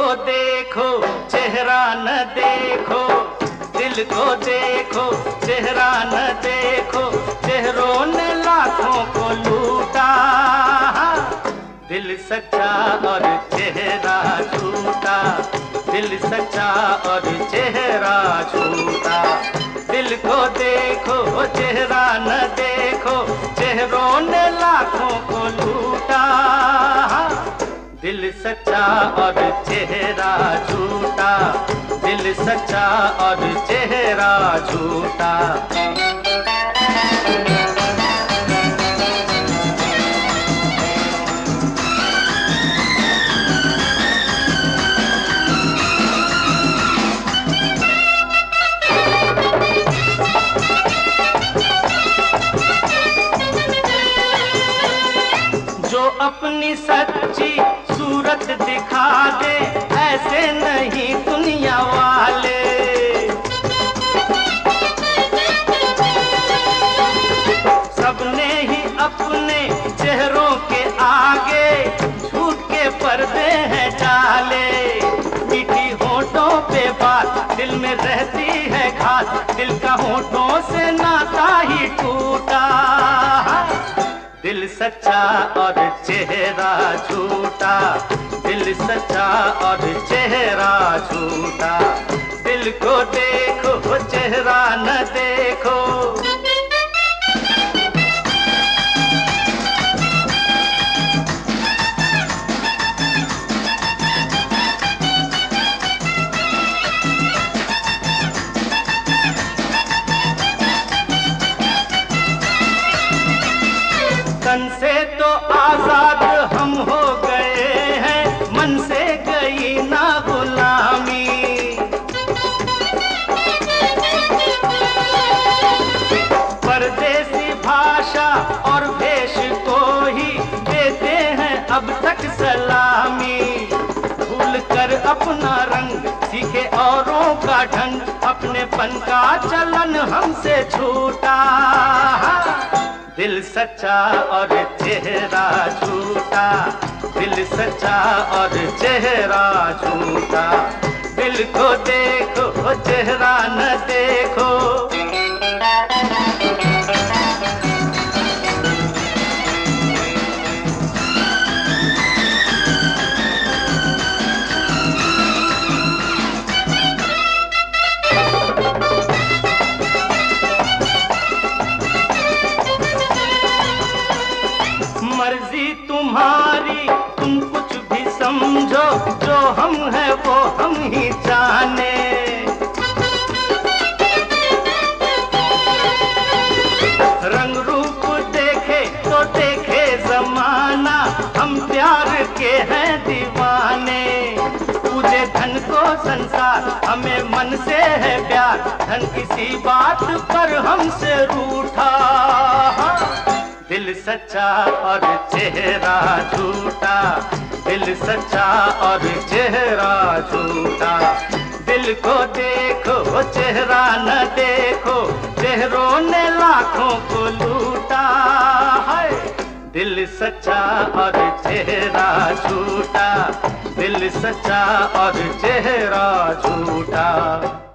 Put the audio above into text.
देखो चेहरा न देखो, दिल को देखो चेहरा न देखो, चेहरों ने लाखों को लूटा। दिल सच्चा और चेहरा झूठा, दिल सच्चा और चेहरा झूठा। दिल को देखो चेहरा न देखो, चेहरों ने लाखों को लूटा। दिल सच्चा और चेहरा झूठा, दिल सच्चा और चेहरा झूठा। जो अपनी सच्ची सूरत दिखा दे, ऐसे नहीं दुनिया वाले। सबने ही अपने चेहरों के आगे झूठ के पर्दे हैं डाले। मीठी होठों पे बात दिल में रहती है घात, दिल का होठों से नाता ही टूटा। दिल सच्चा और चेहरा झूठा, दिल सच्चा और चेहरा झूठा। दिल को देखो चेहरा न देखो। तन से तो आजाद हम हो गए हैं, मन से गई ना गुलामी। परदेसी भाषा और भेष को ही देते हैं अब तक सलामी। भूल कर अपना रंग सीखे औरों का ढंग, अपनेपन का चलन हमसे छूटा। दिल सच्चा और चेहरा झूठा, दिल सच्चा और चेहरा झूठा। दिल को देखो चेहरा न देखो। मर्जी तुम्हारी, तुम कुछ भी समझो, जो हम हैं वो हम ही जाने। रंग रूप देखे तो देखे जमाना, हम प्यार के हैं दीवाने। पूजे धन को संसार, हमें मन से है प्यार, धन किसी बात पर हमसे रूठा। दिल सच्चा और चेहरा झूठा, दिल सच्चा और चेहरा झूठा। दिल को देखो चेहरा न देखो, चेहरों ने लाखों को लूटा। है दिल सच्चा और चेहरा झूठा, दिल सच्चा और चेहरा झूठा।